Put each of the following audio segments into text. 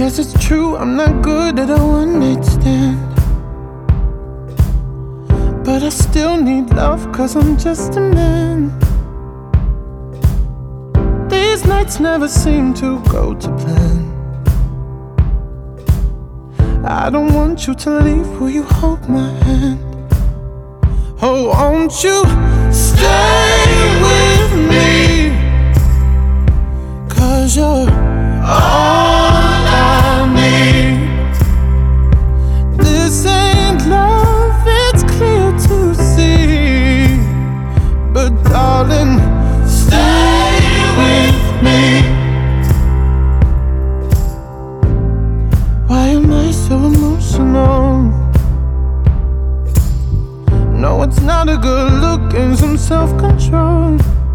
Yes, it's true, I'm not good at a one-night stand, but I still need love, 'cause I'm just a man. These nights never seem to go to plan. I don't want you to leave, will you hold my hand? Oh, won't you stay with me? 'Cause you're all I need. This ain't love, it's clear to see, but darling, stay with me. Why am I so emotional? No, it's not a good look, and some self-control.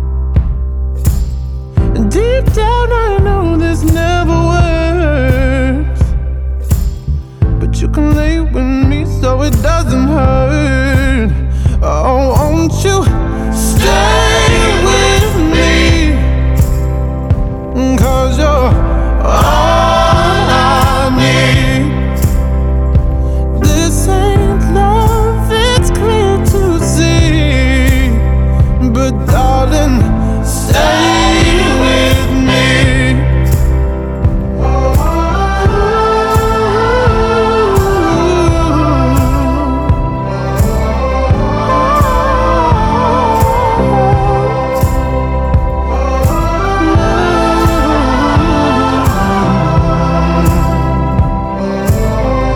Deep down I know this never works, but you can lay with me so it doesn't hurt. Oh, won't you stay with me? 'Cause you're all I need. This ain't love, it's clear to see, but darling, stay with me.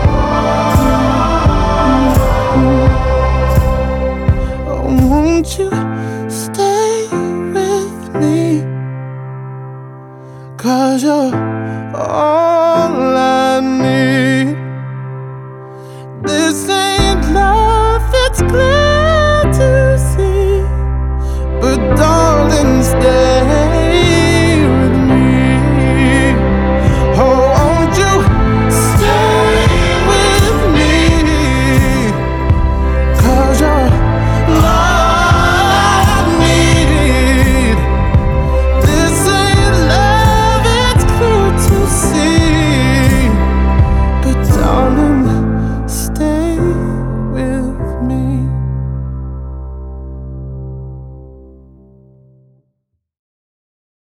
Oh, won't you